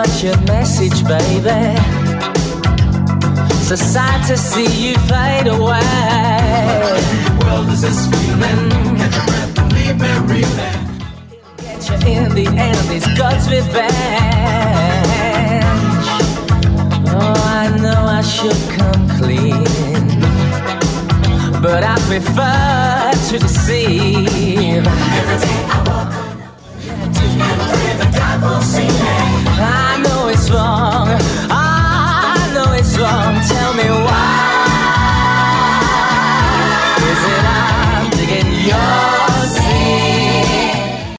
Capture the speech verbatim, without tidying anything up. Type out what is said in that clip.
such a message, baby. So sad to see you fade away. What in the world is this feeling? Catch your breath and leave me reeling. Get you in the end, it's God's revenge. Oh, I know I should come clean, but I prefer to deceive. Every day I